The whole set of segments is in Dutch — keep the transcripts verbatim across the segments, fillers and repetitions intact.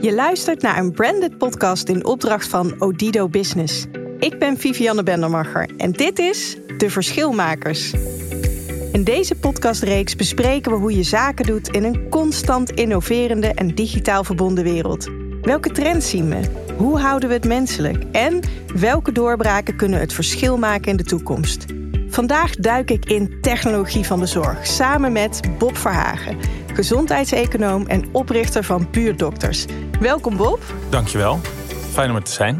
Je luistert naar een branded podcast in opdracht van Odido Business. Ik ben Vivianne Bendermacher en dit is De Verschilmakers. In deze podcastreeks bespreken we hoe je zaken doet in een constant innoverende en digitaal verbonden wereld. Welke trends zien we? Hoe houden we het menselijk? En welke doorbraken kunnen het verschil maken in de toekomst? Vandaag duik ik in technologie van de zorg samen met Bob Verhagen, gezondheidseconoom en oprichter van Buurtdokters. Welkom Bob. Dankjewel. Fijn om er te zijn.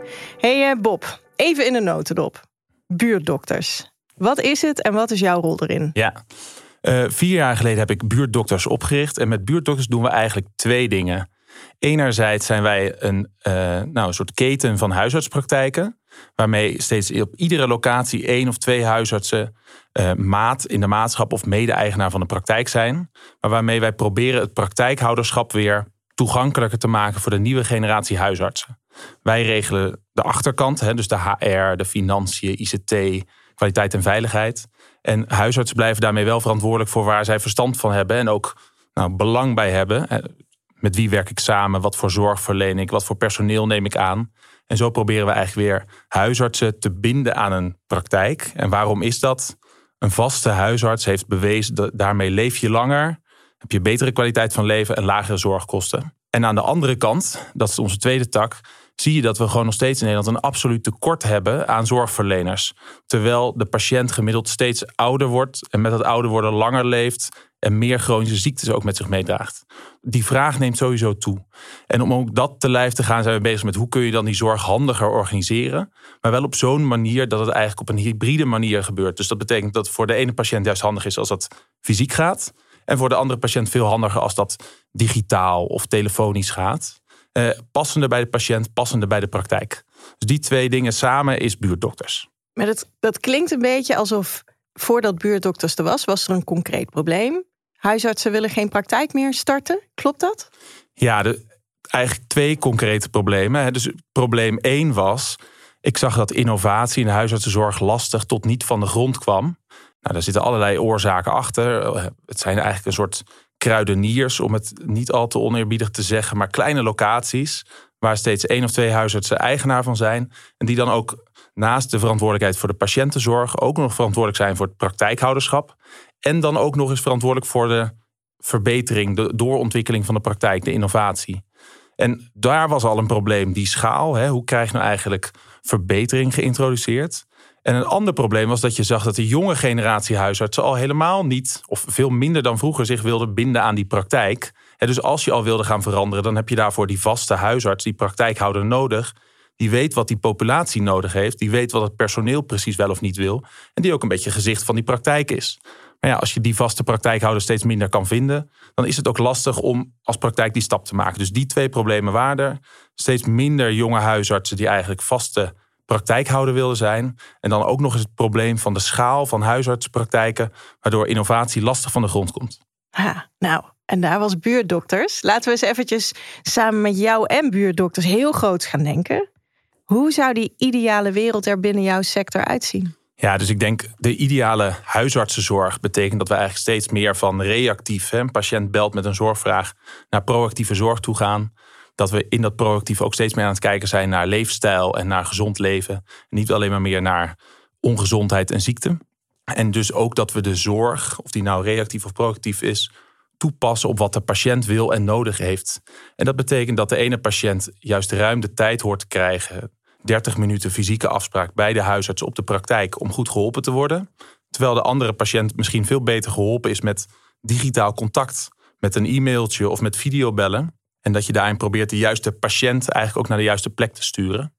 Hey Bob, even in de notendop. Buurtdokters. Wat is het en wat is jouw rol erin? Ja, uh, vier jaar geleden heb ik Buurtdokters opgericht. En met Buurtdokters doen we eigenlijk twee dingen. Enerzijds zijn wij een, uh, nou, een soort keten van huisartspraktijken, waarmee steeds op iedere locatie één of twee huisartsen uh, maat in de maatschap of mede-eigenaar van de praktijk zijn. Maar waarmee wij proberen het praktijkhouderschap weer toegankelijker te maken voor de nieuwe generatie huisartsen. Wij regelen de achterkant, hè, dus de H R, de financiën, I C T, kwaliteit en veiligheid. En huisartsen blijven daarmee wel verantwoordelijk voor waar zij verstand van hebben en ook nou, belang bij hebben. Met wie werk ik samen? Wat voor zorg verleen ik? Wat voor personeel neem ik aan? En zo proberen we eigenlijk weer huisartsen te binden aan een praktijk. En waarom is dat? Een vaste huisarts heeft bewezen dat daarmee leef je langer, heb je betere kwaliteit van leven en lagere zorgkosten. En aan de andere kant, dat is onze tweede tak, zie je dat we gewoon nog steeds in Nederland een absoluut tekort hebben aan zorgverleners. Terwijl de patiënt gemiddeld steeds ouder wordt en met dat ouder worden langer leeft en meer chronische ziektes ook met zich meedraagt. Die vraag neemt sowieso toe. En om ook dat te lijf te gaan zijn we bezig met hoe kun je dan die zorg handiger organiseren. Maar wel op zo'n manier dat het eigenlijk op een hybride manier gebeurt. Dus dat betekent dat voor de ene patiënt juist handig is als dat fysiek gaat. En voor de andere patiënt veel handiger als dat digitaal of telefonisch gaat. Uh, passende bij de patiënt, passende bij de praktijk. Dus die twee dingen samen is Buurtdokters. Maar dat, dat klinkt een beetje alsof voordat Buurtdokters er was, was er een concreet probleem. Huisartsen willen geen praktijk meer starten. Klopt dat? Ja, de, eigenlijk twee concrete problemen. Dus probleem één was, ik zag dat innovatie in de huisartsenzorg lastig tot niet van de grond kwam. Nou, daar zitten allerlei oorzaken achter. Het zijn eigenlijk een soort kruideniers, om het niet al te oneerbiedig te zeggen, maar kleine locaties waar steeds één of twee huisartsen eigenaar van zijn. En die dan ook naast de verantwoordelijkheid voor de patiëntenzorg ook nog verantwoordelijk zijn voor het praktijkhouderschap. En dan ook nog eens verantwoordelijk voor de verbetering, de doorontwikkeling van de praktijk, de innovatie. En daar was al een probleem, die schaal. Hè, hoe krijg je nou eigenlijk verbetering geïntroduceerd? En een ander probleem was dat je zag dat de jonge generatie huisartsen al helemaal niet, of veel minder dan vroeger, zich wilden binden aan die praktijk. En dus als je al wilde gaan veranderen, dan heb je daarvoor die vaste huisarts, die praktijkhouder nodig. Die weet wat die populatie nodig heeft. Die weet wat het personeel precies wel of niet wil. En die ook een beetje gezicht van die praktijk is. Maar ja, als je die vaste praktijkhouder steeds minder kan vinden, dan is het ook lastig om als praktijk die stap te maken. Dus die twee problemen waren er. Steeds minder jonge huisartsen die eigenlijk vaste praktijkhouder wilden zijn. En dan ook nog eens het probleem van de schaal van huisartsenpraktijken, waardoor innovatie lastig van de grond komt. Ha, nou, en daar was Buurtdokters. Laten we eens eventjes samen met jou en Buurtdokters heel groot gaan denken. Hoe zou die ideale wereld er binnen jouw sector uitzien? Ja, dus ik denk de ideale huisartsenzorg betekent dat we eigenlijk steeds meer van reactief, hè, een patiënt belt met een zorgvraag, naar proactieve zorg toe gaan. Dat we in dat proactief ook steeds meer aan het kijken zijn naar leefstijl en naar gezond leven. En niet alleen maar meer naar ongezondheid en ziekte. En dus ook dat we de zorg, of die nou reactief of proactief is, toepassen op wat de patiënt wil en nodig heeft. En dat betekent dat de ene patiënt juist ruim de tijd hoort te krijgen, dertig minuten fysieke afspraak bij de huisarts op de praktijk om goed geholpen te worden. Terwijl de andere patiënt misschien veel beter geholpen is met digitaal contact, met een e-mailtje of met videobellen. En dat je daarin probeert de juiste patiënt eigenlijk ook naar de juiste plek te sturen.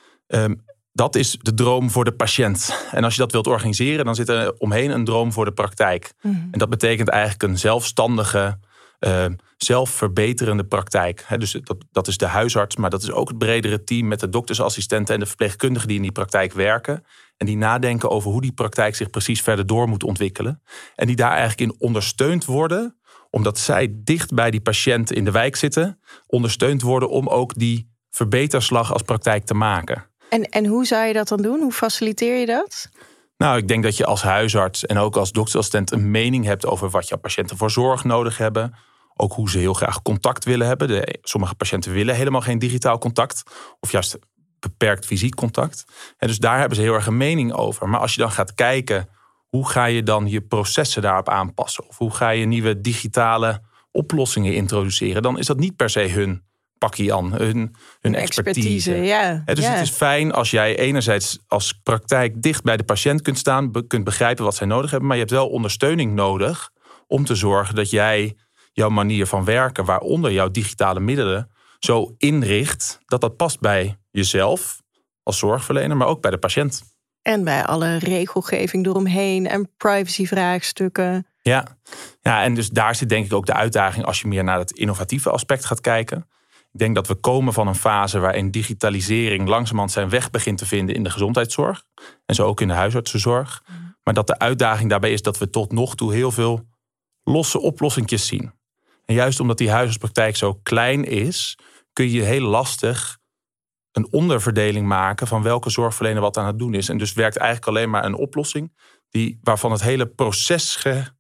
Um, dat is de droom voor de patiënt. En als je dat wilt organiseren, dan zit er omheen een droom voor de praktijk. Mm-hmm. En dat betekent eigenlijk een zelfstandige, uh, zelfverbeterende praktijk. He, dus dat, dat is de huisarts, maar dat is ook het bredere team met de doktersassistenten en de verpleegkundigen die in die praktijk werken. En die nadenken over hoe die praktijk zich precies verder door moet ontwikkelen. En die daar eigenlijk in ondersteund worden, omdat zij dicht bij die patiënt in de wijk zitten, ondersteund worden om ook die verbeterslag als praktijk te maken. En, en hoe zou je dat dan doen? Hoe faciliteer je dat? Nou, ik denk dat je als huisarts en ook als doktersassistent een mening hebt over wat jouw patiënten voor zorg nodig hebben. Ook hoe ze heel graag contact willen hebben. De, sommige patiënten willen helemaal geen digitaal contact. Of juist beperkt fysiek contact. En dus daar hebben ze heel erg een mening over. Maar als je dan gaat kijken, hoe ga je dan je processen daarop aanpassen? Of hoe ga je nieuwe digitale oplossingen introduceren? Dan is dat niet per se hun pakje aan, hun, hun expertise. expertise ja. He, dus ja. het is fijn als jij enerzijds als praktijk dicht bij de patiënt kunt staan, be, kunt begrijpen wat zij nodig hebben, maar je hebt wel ondersteuning nodig om te zorgen dat jij jouw manier van werken, waaronder jouw digitale middelen, zo inricht dat dat past bij jezelf als zorgverlener, maar ook bij de patiënt. En bij alle regelgeving eromheen en privacyvraagstukken. Ja. ja, en dus daar zit denk ik ook de uitdaging als je meer naar het innovatieve aspect gaat kijken. Ik denk dat we komen van een fase waarin digitalisering langzamerhand zijn weg begint te vinden in de gezondheidszorg. En zo ook in de huisartsenzorg. Maar dat de uitdaging daarbij is dat we tot nog toe heel veel losse oplossingjes zien. En juist omdat die huisartspraktijk zo klein is, kun je heel lastig een onderverdeling maken van welke zorgverlener wat aan het doen is. En dus werkt eigenlijk alleen maar een oplossing die, waarvan het hele proces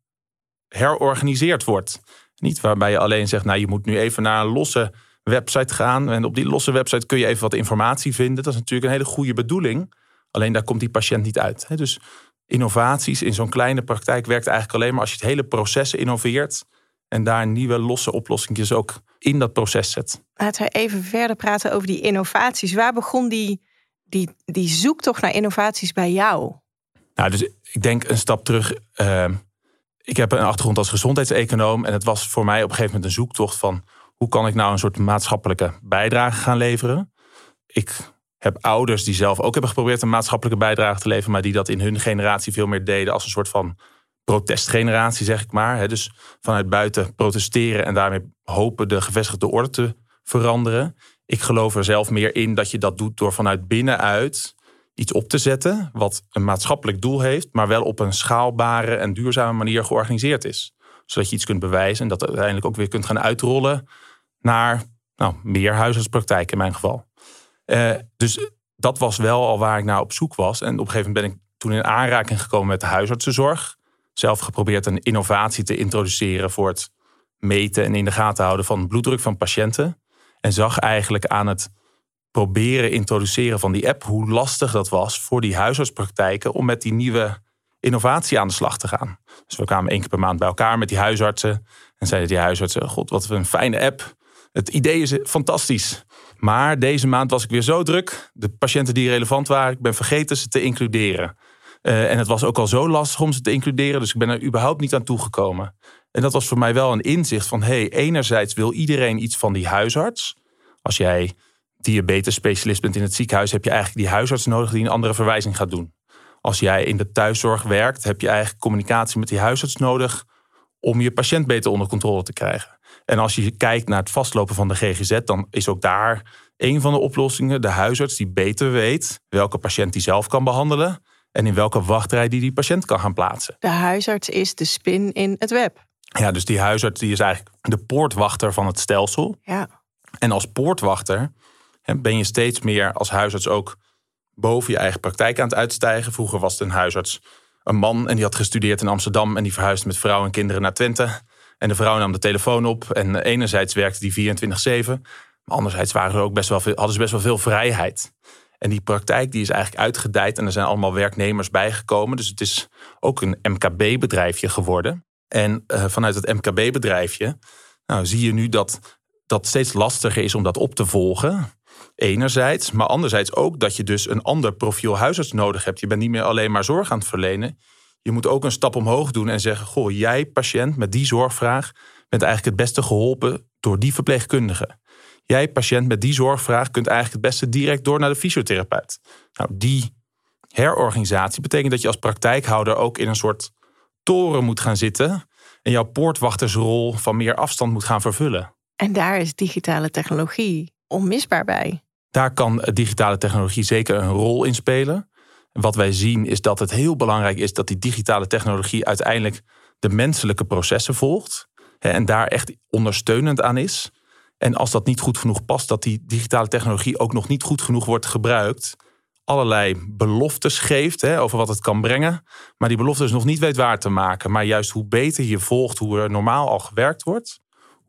geherorganiseerd wordt. Niet waarbij je alleen zegt, nou je moet nu even naar een losse website gaan. En op die losse website kun je even wat informatie vinden. Dat is natuurlijk een hele goede bedoeling. Alleen daar komt die patiënt niet uit. Dus innovaties in zo'n kleine praktijk werkt eigenlijk alleen maar als je het hele proces innoveert en daar nieuwe losse oplossingjes ook in dat proces zet. Laten we even verder praten over die innovaties. Waar begon die, die, die zoektocht naar innovaties bij jou? Nou, dus ik denk een stap terug. Uh, ik heb een achtergrond als gezondheidseconoom en het was voor mij op een gegeven moment een zoektocht van hoe kan ik nou een soort maatschappelijke bijdrage gaan leveren? Ik heb ouders die zelf ook hebben geprobeerd een maatschappelijke bijdrage te leveren, maar die dat in hun generatie veel meer deden als een soort van protestgeneratie, zeg ik maar. Dus vanuit buiten protesteren en daarmee hopen de gevestigde orde te veranderen. Ik geloof er zelf meer in dat je dat doet door vanuit binnenuit iets op te zetten wat een maatschappelijk doel heeft, maar wel op een schaalbare en duurzame manier georganiseerd is. Zodat je iets kunt bewijzen en dat uiteindelijk ook weer kunt gaan uitrollen naar nou, meer huisartspraktijk in mijn geval. Uh, dus dat was wel al waar ik naar op zoek was. En op een gegeven moment ben ik toen in aanraking gekomen met de huisartsenzorg. Zelf geprobeerd een innovatie te introduceren voor het meten en in de gaten houden van bloeddruk van patiënten. En zag eigenlijk aan het proberen introduceren van die app hoe lastig dat was voor die huisartspraktijken om met die nieuwe innovatie aan de slag te gaan. Dus we kwamen één keer per maand bij elkaar met die huisartsen en zeiden die huisartsen, god wat een fijne app. Het idee is fantastisch. Maar deze maand was ik weer zo druk. De patiënten die relevant waren, ik ben vergeten ze te includeren. Uh, en het was ook al zo lastig om ze te includeren, dus ik ben er überhaupt niet aan toegekomen. En dat was voor mij wel een inzicht van, hey, enerzijds wil iedereen iets van die huisarts. Als jij diabetesspecialist bent in het ziekenhuis, heb je eigenlijk die huisarts nodig die een andere verwijzing gaat doen. Als jij in de thuiszorg werkt, heb je eigenlijk communicatie met die huisarts nodig om je patiënt beter onder controle te krijgen. En als je kijkt naar het vastlopen van de G G Z, dan is ook daar een van de oplossingen de huisarts die beter weet welke patiënt die zelf kan behandelen en in welke wachtrij die die patiënt kan gaan plaatsen. De huisarts is de spin in het web. Ja, dus die huisarts die is eigenlijk de poortwachter van het stelsel. Ja. En als poortwachter ben je steeds meer als huisarts ook boven je eigen praktijk aan het uitstijgen. Vroeger was het een huisarts, een man, en die had gestudeerd in Amsterdam en die verhuisde met vrouw en kinderen naar Twente. En de vrouw nam de telefoon op en enerzijds werkte die vierentwintig zeven, maar anderzijds waren er ook best wel veel, hadden ze best wel veel vrijheid. En die praktijk die is eigenlijk uitgedijd en er zijn allemaal werknemers bijgekomen. Dus het is ook een M K B-bedrijfje geworden. En uh, vanuit het M K B-bedrijfje nou, zie je nu dat dat steeds lastiger is om dat op te volgen. Enerzijds, maar anderzijds ook dat je dus een ander profiel huisarts nodig hebt. Je bent niet meer alleen maar zorg aan het verlenen. Je moet ook een stap omhoog doen en zeggen, goh, jij patiënt met die zorgvraag bent eigenlijk het beste geholpen door die verpleegkundige. Jij patiënt met die zorgvraag kunt eigenlijk het beste direct door naar de fysiotherapeut. Nou, die herorganisatie betekent dat je als praktijkhouder ook in een soort toren moet gaan zitten en jouw poortwachtersrol van meer afstand moet gaan vervullen. En daar is digitale technologie onmisbaar bij. Daar kan digitale technologie zeker een rol in spelen. Wat wij zien is dat het heel belangrijk is dat die digitale technologie uiteindelijk de menselijke processen volgt. En daar echt ondersteunend aan is. En als dat niet goed genoeg past, dat die digitale technologie ook nog niet goed genoeg wordt gebruikt. Allerlei beloftes geeft hè, over wat het kan brengen. Maar die beloftes nog niet weet waar te maken. Maar juist hoe beter je volgt hoe er normaal al gewerkt wordt,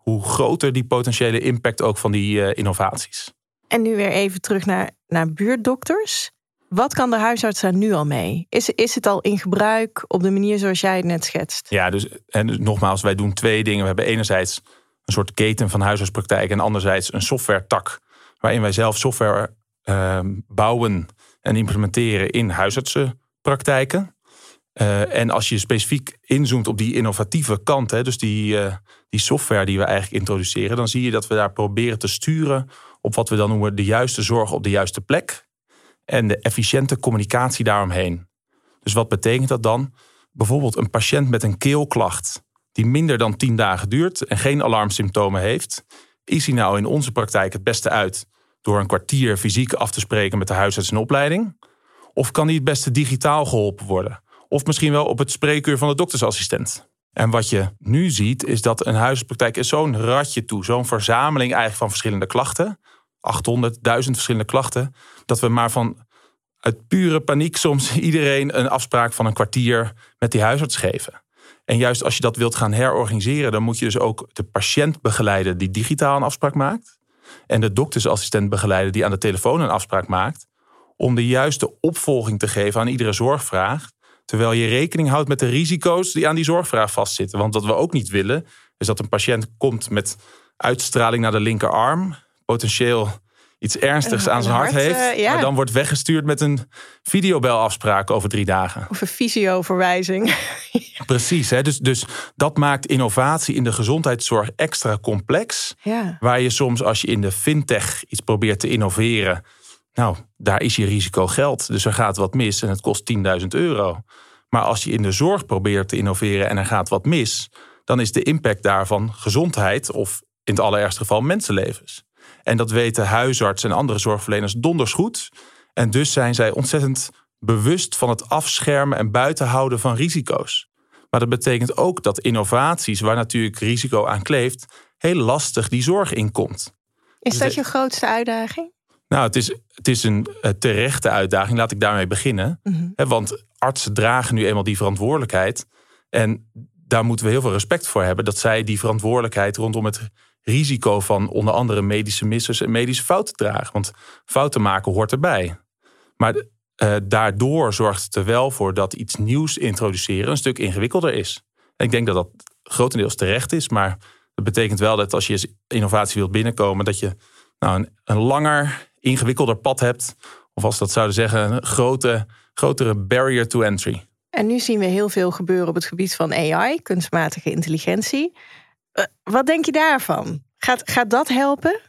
hoe groter die potentiële impact ook van die uh, innovaties. En nu weer even terug naar, naar buurtdokters. Wat kan de huisarts daar nu al mee? Is, is het al in gebruik op de manier zoals jij het net schetst? Ja, dus, en dus nogmaals, wij doen twee dingen. We hebben enerzijds een soort keten van huisartspraktijk en anderzijds een software-tak waarin wij zelf software uh, bouwen en implementeren in huisartsenpraktijken. Uh, en als je specifiek inzoomt op die innovatieve kant, hè, dus die, uh, die software die we eigenlijk introduceren, dan zie je dat we daar proberen te sturen op wat we dan noemen de juiste zorg op de juiste plek en de efficiënte communicatie daaromheen. Dus wat betekent dat dan? Bijvoorbeeld een patiënt met een keelklacht die minder dan tien dagen duurt en geen alarmsymptomen heeft, is hij nou in onze praktijk het beste uit door een kwartier fysiek af te spreken met de huisarts in opleiding? Of kan hij het beste digitaal geholpen worden? Of misschien wel op het spreekuur van de doktersassistent? En wat je nu ziet is dat een huisartspraktijk is zo'n ratje toe, zo'n verzameling eigenlijk van verschillende klachten, achthonderd, duizend verschillende klachten, dat we maar van uit pure paniek soms iedereen een afspraak van een kwartier met die huisarts geven. En juist als je dat wilt gaan herorganiseren, dan moet je dus ook de patiënt begeleiden die digitaal een afspraak maakt en de doktersassistent begeleiden die aan de telefoon een afspraak maakt, om de juiste opvolging te geven aan iedere zorgvraag, terwijl je rekening houdt met de risico's die aan die zorgvraag vastzitten. Want wat we ook niet willen, is dat een patiënt komt met uitstraling naar de linkerarm, potentieel iets ernstigs aan zijn hart, hart heeft, uh, ja. maar dan wordt weggestuurd met een videobelafspraak over drie dagen. Of een fysioverwijzing. Precies, hè? Dus, dus dat maakt innovatie in de gezondheidszorg extra complex. Ja. Waar je soms, als je in de fintech iets probeert te innoveren, nou, daar is je risico geld. Dus er gaat wat mis en het kost tienduizend euro. Maar als je in de zorg probeert te innoveren en er gaat wat mis, dan is de impact daarvan gezondheid of in het allerergste geval mensenlevens. En dat weten huisartsen en andere zorgverleners donders goed. En dus zijn zij ontzettend bewust van het afschermen en buitenhouden van risico's. Maar dat betekent ook dat innovaties, waar natuurlijk risico aan kleeft, heel lastig die zorg inkomt. Is dat je grootste uitdaging? Nou, het is, het is een terechte uitdaging. Laat ik daarmee beginnen. Mm-hmm. Want artsen dragen nu eenmaal die verantwoordelijkheid. En daar moeten we heel veel respect voor hebben, dat zij die verantwoordelijkheid rondom het risico van onder andere medische missers en medische fouten dragen. Want fouten maken hoort erbij. Maar uh, daardoor zorgt het er wel voor dat iets nieuws introduceren een stuk ingewikkelder is. En ik denk dat dat grotendeels terecht is, maar dat betekent wel dat als je innovatie wilt binnenkomen, dat je nou een, een langer, ingewikkelder pad hebt. Of als dat zouden zeggen, een grote, grotere barrier to entry. En nu zien we heel veel gebeuren op het gebied van A I, kunstmatige intelligentie. Uh, wat denk je daarvan? Gaat, gaat dat helpen?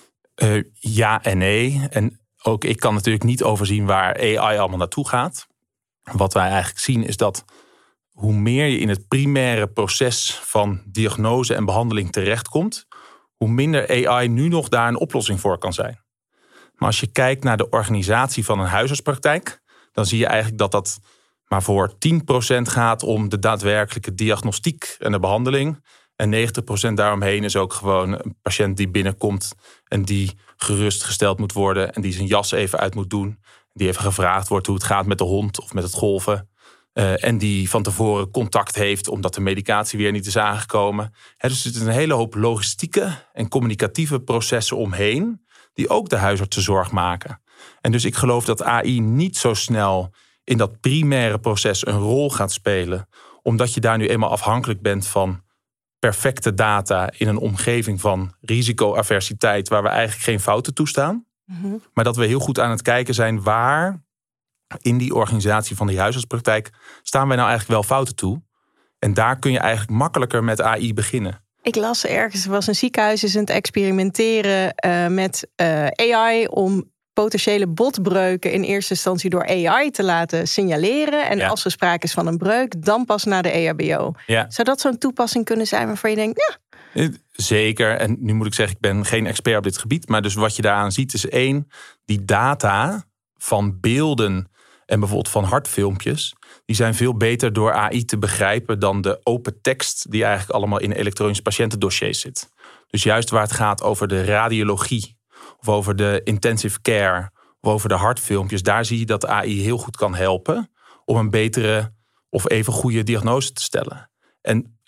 Uh, ja en nee. En ook ik kan natuurlijk niet overzien waar A I allemaal naartoe gaat. Wat wij eigenlijk zien is dat hoe meer je in het primaire proces van diagnose en behandeling terechtkomt, hoe minder A I nu nog daar een oplossing voor kan zijn. Maar als je kijkt naar de organisatie van een huisartspraktijk, dan zie je eigenlijk dat dat maar voor tien procent gaat om de daadwerkelijke diagnostiek en de behandeling. En negentig procent daaromheen is ook gewoon een patiënt die binnenkomt en die gerustgesteld moet worden en die zijn jas even uit moet doen. Die even gevraagd wordt hoe het gaat met de hond of met het golven. Uh, en die van tevoren contact heeft omdat de medicatie weer niet is aangekomen. He, dus er zitten een hele hoop logistieke en communicatieve processen omheen die ook de huisartsenzorg maken. En dus ik geloof dat A I niet zo snel in dat primaire proces een rol gaat spelen, omdat je daar nu eenmaal afhankelijk bent van perfecte data in een omgeving van risicoaversiteit waar we eigenlijk geen fouten toestaan. Mm-hmm. Maar dat we heel goed aan het kijken zijn waar in die organisatie van die huisartspraktijk staan wij nou eigenlijk wel fouten toe. En daar kun je eigenlijk makkelijker met A I beginnen. Ik las ergens, er was een ziekenhuis is aan het experimenteren uh, met uh, A I om potentiële botbreuken in eerste instantie door A I te laten signaleren. En ja. als er sprake is van een breuk, dan pas naar de E H B O. Ja. Zou dat zo'n toepassing kunnen zijn waarvan je denkt, ja. Zeker. En nu moet ik zeggen, ik ben geen expert op dit gebied. Maar dus wat je daaraan ziet is één, die data van beelden en bijvoorbeeld van hartfilmpjes, die zijn veel beter door A I te begrijpen dan de open tekst die eigenlijk allemaal in elektronische patiëntendossiers zit. Dus juist waar het gaat over de radiologie of over de intensive care of over de hartfilmpjes, daar zie je dat A I heel goed kan helpen om een betere of even goede diagnose te stellen. En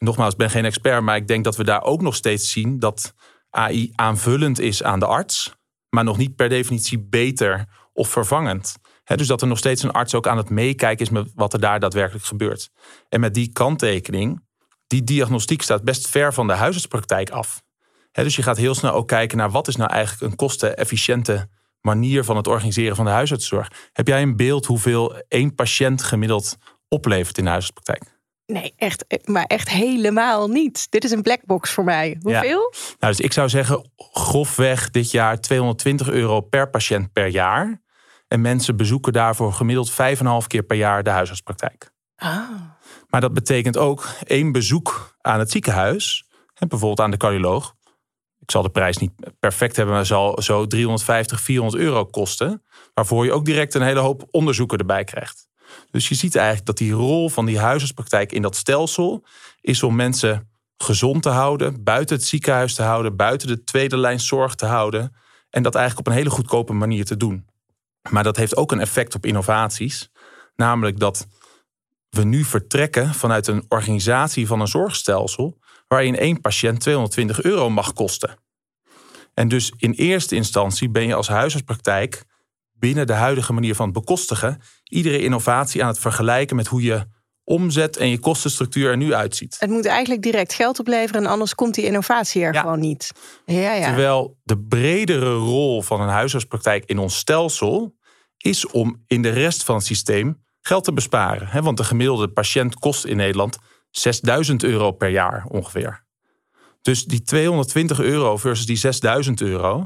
nogmaals, ik ben geen expert, maar ik denk dat we daar ook nog steeds zien dat A I aanvullend is aan de arts, maar nog niet per definitie beter of vervangend. He, dus dat er nog steeds een arts ook aan het meekijken is met wat er daar daadwerkelijk gebeurt. En met die kanttekening, die diagnostiek staat best ver van de huisartspraktijk af. He, dus je gaat heel snel ook kijken naar wat is nou eigenlijk een kostenefficiënte manier van het organiseren van de huisartszorg. Heb jij een beeld hoeveel één patiënt gemiddeld oplevert in de huisartspraktijk? Nee, echt, maar echt helemaal niet. Dit is een blackbox voor mij. Hoeveel? Ja. Nou, dus ik zou zeggen, grofweg dit jaar tweehonderdtwintig euro per patiënt per jaar. En mensen bezoeken daarvoor gemiddeld vijf en een half keer per jaar de huisartspraktijk. Ah. Maar dat betekent ook één bezoek aan het ziekenhuis, bijvoorbeeld aan de cardioloog. Ik zal de prijs niet perfect hebben, maar zal zo driehonderdvijftig, vierhonderd euro kosten. Waarvoor je ook direct een hele hoop onderzoeken erbij krijgt. Dus je ziet eigenlijk dat die rol van die huisartspraktijk in dat stelsel is om mensen gezond te houden, buiten het ziekenhuis te houden, buiten de tweede lijn zorg te houden. En dat eigenlijk op een hele goedkope manier te doen. Maar dat heeft ook een effect op innovaties. Namelijk dat we nu vertrekken vanuit een organisatie van een zorgstelsel waarin één patiënt tweehonderdtwintig euro mag kosten. En dus in eerste instantie ben je als huisartspraktijk binnen de huidige manier van bekostigen iedere innovatie aan het vergelijken met hoe je omzet en je kostenstructuur er nu uitziet. Het moet eigenlijk direct geld opleveren en anders komt die innovatie er ja. gewoon niet. Ja, ja. Terwijl de bredere rol van een huisartspraktijk in ons stelsel is om in de rest van het systeem geld te besparen. Want de gemiddelde patiënt kost in Nederland zesduizend euro per jaar ongeveer. Dus die tweehonderdtwintig euro versus die zesduizend euro.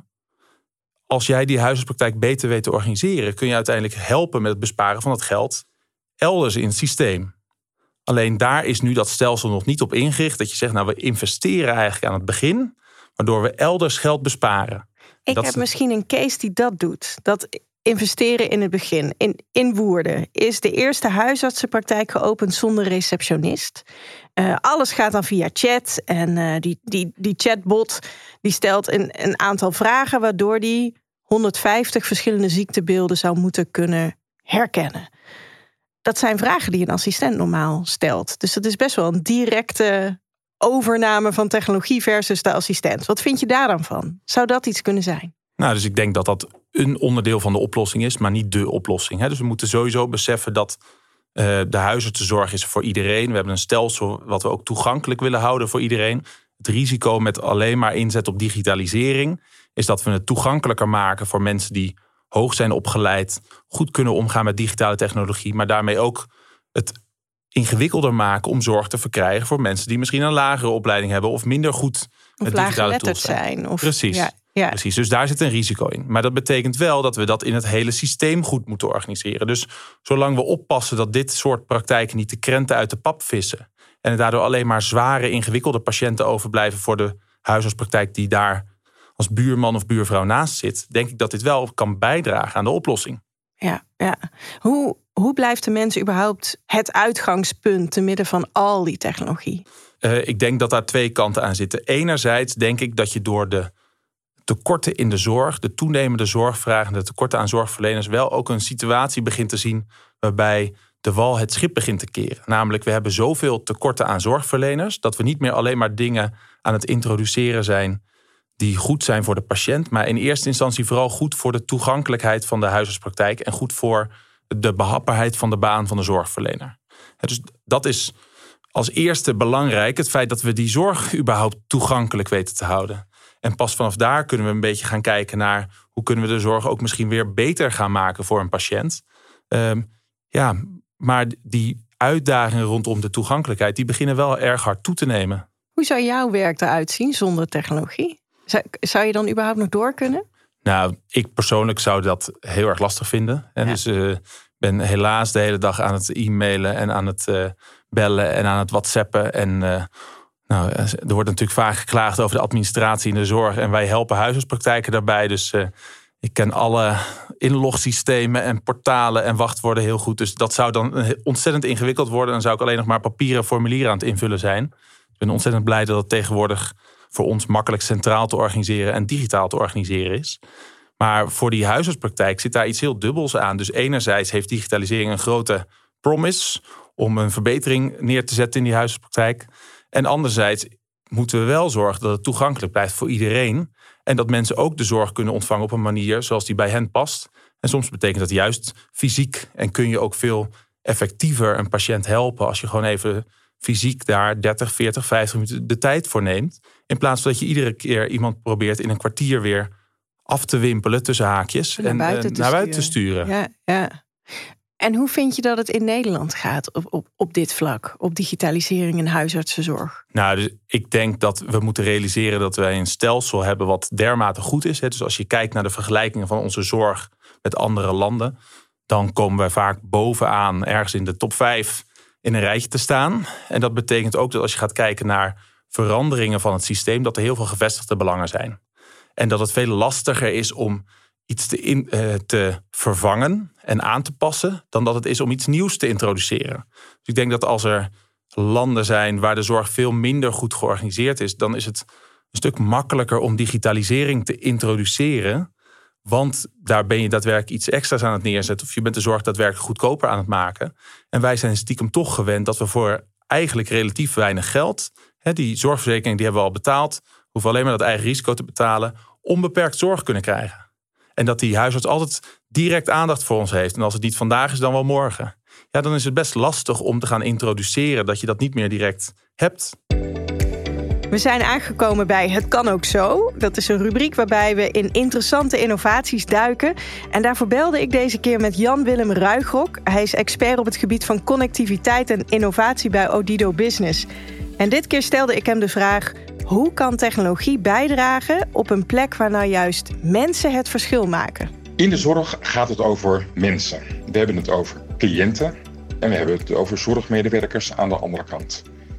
Als jij die huisartspraktijk beter weet te organiseren, kun je uiteindelijk helpen met het besparen van het geld elders in het systeem. Alleen daar is nu dat stelsel nog niet op ingericht. Dat je zegt, nou we investeren eigenlijk aan het begin, waardoor we elders geld besparen. Ik dat heb is... misschien een case die dat doet. Dat investeren in het begin. In, in Woerden is de eerste huisartsenpraktijk geopend zonder receptionist. Uh, alles gaat dan via chat. En uh, die, die, die chatbot die stelt een, een aantal vragen, waardoor die honderdvijftig verschillende ziektebeelden zou moeten kunnen herkennen. Dat zijn vragen die een assistent normaal stelt. Dus dat is best wel een directe overname van technologie versus de assistent. Wat vind je daar dan van? Zou dat iets kunnen zijn? Nou, dus ik denk dat dat een onderdeel van de oplossing is, maar niet de oplossing. Dus we moeten sowieso beseffen dat uh, de huisartsenzorg is voor iedereen. We hebben een stelsel wat we ook toegankelijk willen houden voor iedereen. Het risico met alleen maar inzet op digitalisering is dat we het toegankelijker maken voor mensen die hoog zijn opgeleid, goed kunnen omgaan met digitale technologie, maar daarmee ook het ingewikkelder maken om zorg te verkrijgen voor mensen die misschien een lagere opleiding hebben of minder goed met of digitale tools zijn. zijn of, Precies. Ja, ja. Precies. Dus daar zit een risico in. Maar dat betekent wel dat we dat in het hele systeem goed moeten organiseren. Dus zolang we oppassen dat dit soort praktijken niet de krenten uit de pap vissen en er daardoor alleen maar zware, ingewikkelde patiënten overblijven voor de huisartspraktijk die daar als buurman of buurvrouw naast zit, denk ik dat dit wel kan bijdragen aan de oplossing. Ja, ja. Hoe, hoe blijft de mens überhaupt het uitgangspunt te midden van al die technologie? Uh, ik denk dat daar twee kanten aan zitten. Enerzijds denk ik dat je door de tekorten in de zorg, de toenemende zorgvraag en de tekorten aan zorgverleners wel ook een situatie begint te zien waarbij de wal het schip begint te keren. Namelijk, we hebben zoveel tekorten aan zorgverleners dat we niet meer alleen maar dingen aan het introduceren zijn die goed zijn voor de patiënt, maar in eerste instantie vooral goed voor de toegankelijkheid van de huisartspraktijk en goed voor de behapbaarheid van de baan van de zorgverlener. Dus dat is als eerste belangrijk, het feit dat we die zorg überhaupt toegankelijk weten te houden. En pas vanaf daar kunnen we een beetje gaan kijken naar hoe kunnen we de zorg ook misschien weer beter gaan maken voor een patiënt. Um, ja, maar die uitdagingen rondom de toegankelijkheid, die beginnen wel erg hard toe te nemen. Hoe zou jouw werk eruit zien zonder technologie? Zou, zou je dan überhaupt nog door kunnen? Nou, ik persoonlijk zou dat heel erg lastig vinden. Ja. Dus ik uh, ben helaas de hele dag aan het e-mailen en aan het uh, bellen en aan het whatsappen. En uh, nou, er wordt natuurlijk vaak geklaagd over de administratie in de zorg. En wij helpen huisartspraktijken daarbij. Dus uh, ik ken alle inlogsystemen en portalen en wachtwoorden heel goed. Dus dat zou dan ontzettend ingewikkeld worden. Dan zou ik alleen nog maar papieren formulieren aan het invullen zijn. Ik ben ontzettend blij dat het tegenwoordig voor ons makkelijk centraal te organiseren en digitaal te organiseren is. Maar voor die huisartspraktijk zit daar iets heel dubbels aan. Dus enerzijds heeft digitalisering een grote promise om een verbetering neer te zetten in die huisartspraktijk. En anderzijds moeten we wel zorgen dat het toegankelijk blijft voor iedereen. En dat mensen ook de zorg kunnen ontvangen op een manier zoals die bij hen past. En soms betekent dat juist fysiek. En kun je ook veel effectiever een patiënt helpen als je gewoon even fysiek daar dertig, veertig, vijftig minuten de tijd voor neemt. In plaats van dat je iedere keer iemand probeert in een kwartier weer af te wimpelen tussen haakjes. Naar en buiten, uh, te, naar sturen. buiten te sturen. Ja, ja. En hoe vind je dat het in Nederland gaat op, op, op dit vlak? Op digitalisering en huisartsenzorg? Nou, dus ik denk dat we moeten realiseren dat wij een stelsel hebben wat dermate goed is. Hè. Dus als je kijkt naar de vergelijkingen van onze zorg met andere landen, dan komen wij vaak bovenaan ergens in de top vijf in een rijtje te staan. En dat betekent ook dat als je gaat kijken naar veranderingen van het systeem, dat er heel veel gevestigde belangen zijn. En dat het veel lastiger is om iets te, in, uh, te vervangen en aan te passen dan dat het is om iets nieuws te introduceren. Dus ik denk dat als er landen zijn waar de zorg veel minder goed georganiseerd is, dan is het een stuk makkelijker om digitalisering te introduceren. Want daar ben je daadwerkelijk iets extra's aan het neerzetten, of je bent de zorg daadwerkelijk goedkoper aan het maken. En wij zijn stiekem toch gewend dat we voor eigenlijk relatief weinig geld, hè, die zorgverzekering die hebben we al betaald, hoeven alleen maar dat eigen risico te betalen, onbeperkt zorg kunnen krijgen. En dat die huisarts altijd direct aandacht voor ons heeft. En als het niet vandaag is, dan wel morgen. Ja, dan is het best lastig om te gaan introduceren dat je dat niet meer direct hebt. We zijn aangekomen bij Het kan ook zo. Dat is een rubriek waarbij we in interessante innovaties duiken. En daarvoor belde ik deze keer met Jan-Willem Ruigrok. Hij is expert op het gebied van connectiviteit en innovatie bij Odido Business. En dit keer stelde ik hem de vraag: hoe kan technologie bijdragen op een plek waar nou juist mensen het verschil maken? In de zorg gaat het over mensen. We hebben het over cliënten en we hebben het over zorgmedewerkers aan de andere kant.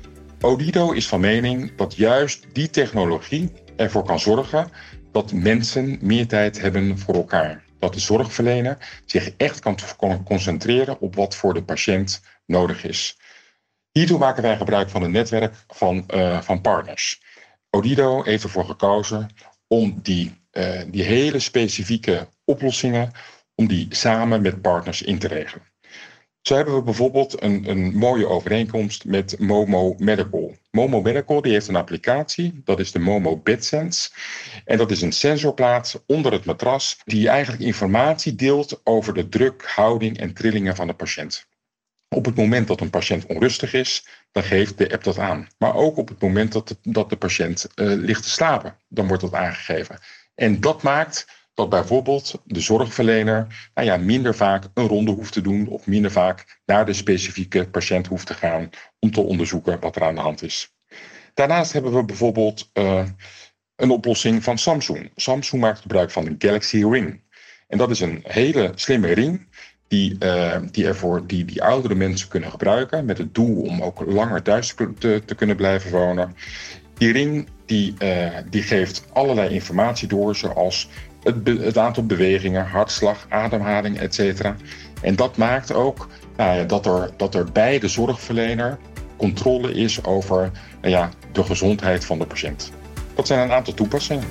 Odido is van mening dat juist die technologie ervoor kan zorgen dat mensen meer tijd hebben voor elkaar. Dat de zorgverlener zich echt kan concentreren op wat voor de patiënt nodig is. Hiertoe maken wij gebruik van een netwerk van, uh, van partners. Odido heeft ervoor gekozen om die, uh, die hele specifieke oplossingen, om die samen met partners in te regelen. Zo hebben we bijvoorbeeld een, een mooie overeenkomst met Momo Medical. Momo Medical die heeft een applicatie, dat is de Momo BedSense. En dat is een sensorplaat onder het matras die eigenlijk informatie deelt over de druk, houding en trillingen van de patiënt. Op het moment dat een patiënt onrustig is, dan geeft de app dat aan. Maar ook op het moment dat de, dat de patiënt uh, ligt te slapen, dan wordt dat aangegeven. En dat maakt dat bijvoorbeeld de zorgverlener nou ja, minder vaak een ronde hoeft te doen of minder vaak naar de specifieke patiënt hoeft te gaan om te onderzoeken wat er aan de hand is. Daarnaast hebben we bijvoorbeeld uh, een oplossing van Samsung. Samsung maakt gebruik van de Galaxy Ring. En dat is een hele slimme ring die, uh, die, ervoor, die, die oudere mensen kunnen gebruiken met het doel om ook langer thuis te, te kunnen blijven wonen. Die ring die, uh, die geeft allerlei informatie door, zoals het, be- het aantal bewegingen, hartslag, ademhaling, et cetera. En dat maakt ook nou ja, dat, er, dat er bij de zorgverlener controle is over nou ja, de gezondheid van de patiënt. Dat zijn een aantal toepassingen.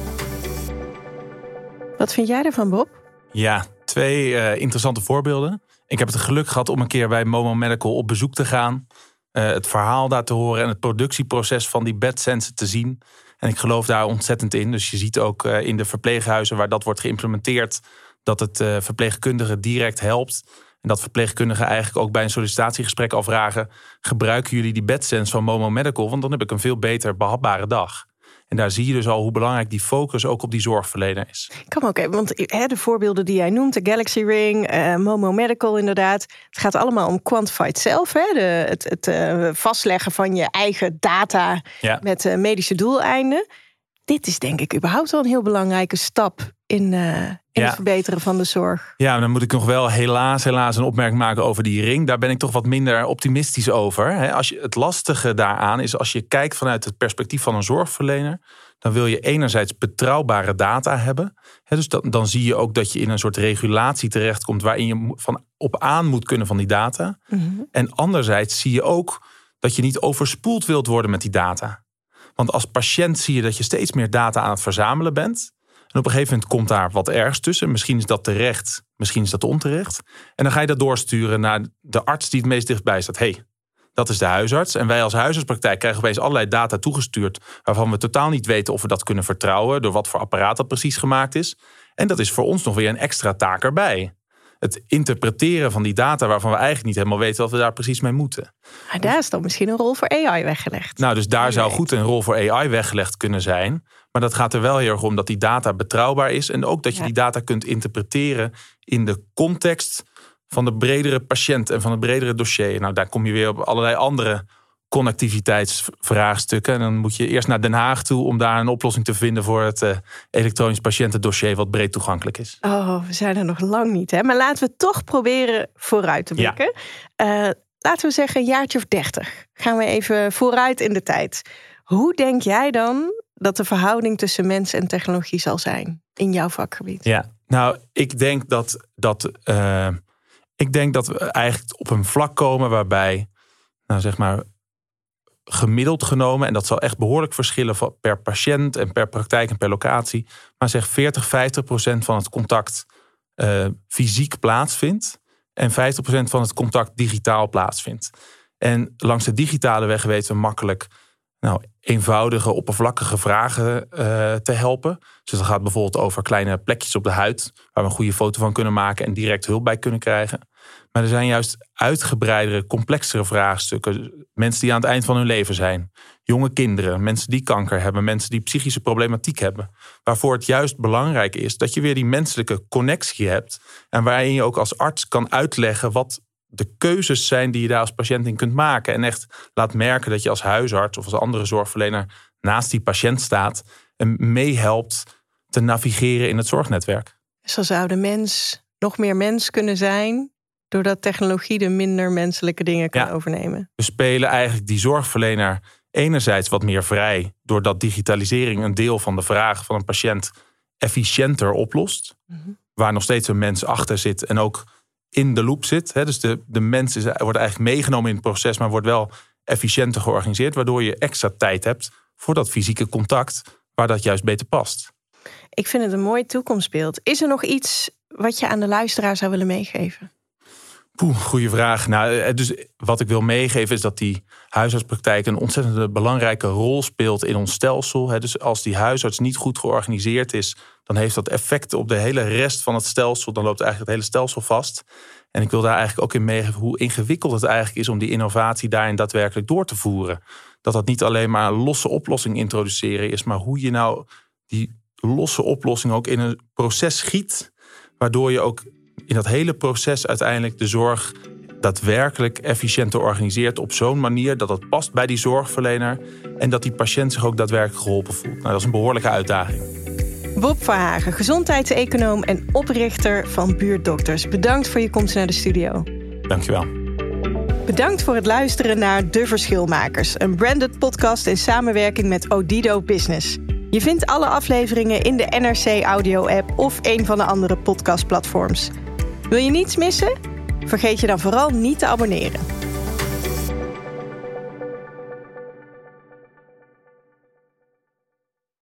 Wat vind jij ervan, Bob? Ja, twee uh, interessante voorbeelden. Ik heb het geluk gehad om een keer bij Momo Medical op bezoek te gaan. Uh, het verhaal daar te horen en het productieproces van die BedSense te zien. En ik geloof daar ontzettend in. Dus je ziet ook uh, in de verpleeghuizen waar dat wordt geïmplementeerd, dat het uh, verpleegkundigen direct helpt. En dat verpleegkundigen eigenlijk ook bij een sollicitatiegesprek al vragen: gebruiken jullie die BedSense van Momo Medical? Want dan heb ik een veel beter behapbare dag. En daar zie je dus al hoe belangrijk die focus ook op die zorgverlener is. Kan ook, want hè, de voorbeelden die jij noemt, de Galaxy Ring, uh, Momo Medical inderdaad. Het gaat allemaal om quantified self, hè, de, het, het uh, vastleggen van je eigen data ja. met uh, medische doeleinden. Dit is denk ik überhaupt wel een heel belangrijke stap in, uh, in ja. het verbeteren van de zorg. Ja, maar dan moet ik nog wel helaas, helaas een opmerking maken over die ring. Daar ben ik toch wat minder optimistisch over. Als je, het lastige daaraan is, als je kijkt vanuit het perspectief van een zorgverlener, dan wil je enerzijds betrouwbare data hebben. Dus dan, dan zie je ook dat je in een soort regulatie terechtkomt waarin je van op aan moet kunnen van die data. Mm-hmm. En anderzijds zie je ook dat je niet overspoeld wilt worden met die data. Want als patiënt zie je dat je steeds meer data aan het verzamelen bent. En op een gegeven moment komt daar wat ergs tussen. Misschien is dat terecht, misschien is dat onterecht. En dan ga je dat doorsturen naar de arts die het meest dichtbij staat. Hé, hey, Dat is de huisarts. En wij als huisartspraktijk krijgen opeens allerlei data toegestuurd waarvan we totaal niet weten of we dat kunnen vertrouwen, door wat voor apparaat dat precies gemaakt is. En dat is voor ons nog weer een extra taak erbij. Het interpreteren van die data waarvan we eigenlijk niet helemaal weten wat we daar precies mee moeten. Maar daar is dan misschien een rol voor A I weggelegd. Nou, dus daar zou goed een rol voor A I weggelegd kunnen zijn. Maar dat gaat er wel heel erg om dat die data betrouwbaar is. En ook dat je ja. die data kunt interpreteren in de context van de bredere patiënt en van het bredere dossier. Nou, daar kom je weer op allerlei andere connectiviteitsvraagstukken. En dan moet je eerst naar Den Haag toe om daar een oplossing te vinden voor het uh, elektronisch patiëntendossier wat breed toegankelijk is. Oh, we zijn er nog lang niet, hè? Maar laten we toch proberen vooruit te blikken. Ja. Uh, laten we zeggen een jaartje of dertig. Gaan we even vooruit in de tijd. Hoe denk jij dan dat de verhouding tussen mens en technologie zal zijn in jouw vakgebied? Ja, nou, ik denk dat, dat, uh, ik denk dat we eigenlijk op een vlak komen waarbij, nou zeg maar, gemiddeld genomen, en dat zal echt behoorlijk verschillen per patiënt en per praktijk en per locatie, maar zeg veertig, vijftig procent van het contact uh, fysiek plaatsvindt en vijftig procent van het contact digitaal plaatsvindt. En langs de digitale weg weten we makkelijk nou, eenvoudige, oppervlakkige vragen uh, te helpen. Dus dat gaat bijvoorbeeld over kleine plekjes op de huid waar we een goede foto van kunnen maken en direct hulp bij kunnen krijgen. Maar er zijn juist uitgebreidere, complexere vraagstukken. Mensen die aan het eind van hun leven zijn. Jonge kinderen, mensen die kanker hebben, mensen die psychische problematiek hebben. Waarvoor het juist belangrijk is dat je weer die menselijke connectie hebt. En waarin je ook als arts kan uitleggen wat de keuzes zijn die je daar als patiënt in kunt maken. En echt laat merken dat je als huisarts of als andere zorgverlener naast die patiënt staat en meehelpt te navigeren in het zorgnetwerk. Zo zou de mens nog meer mens kunnen zijn doordat technologie de minder menselijke dingen kan ja, overnemen. We spelen eigenlijk die zorgverlener enerzijds wat meer vrij, doordat digitalisering een deel van de vraag van een patiënt efficiënter oplost. Mm-hmm. Waar nog steeds een mens achter zit en ook in de loop zit. Dus de, de mens is, wordt eigenlijk meegenomen in het proces, maar wordt wel efficiënter georganiseerd, waardoor je extra tijd hebt voor dat fysieke contact, waar dat juist beter past. Ik vind het een mooi toekomstbeeld. Is er nog iets wat je aan de luisteraar zou willen meegeven? Poeh, goeie vraag. Nou, dus wat ik wil meegeven is dat die huisartspraktijk een ontzettend belangrijke rol speelt in ons stelsel. Dus als die huisarts niet goed georganiseerd is, dan heeft dat effect op de hele rest van het stelsel. Dan loopt eigenlijk het hele stelsel vast. En ik wil daar eigenlijk ook in meegeven hoe ingewikkeld het eigenlijk is om die innovatie daarin daadwerkelijk door te voeren. Dat dat niet alleen maar een losse oplossing introduceren is, maar hoe je nou die losse oplossing ook in een proces schiet, waardoor je ook in dat hele proces uiteindelijk de zorg daadwerkelijk efficiënter organiseert op zo'n manier dat het past bij die zorgverlener en dat die patiënt zich ook daadwerkelijk geholpen voelt. Nou, dat is een behoorlijke uitdaging. Bob Verhagen, gezondheidseconoom en oprichter van Buurtdokters. Bedankt voor je komst naar de studio. Dankjewel. Bedankt voor het luisteren naar De Verschilmakers, een branded podcast in samenwerking met Odido Business. Je vindt alle afleveringen in de N R C Audio-app of een van de andere podcastplatforms. Wil je niets missen? Vergeet je dan vooral niet te abonneren.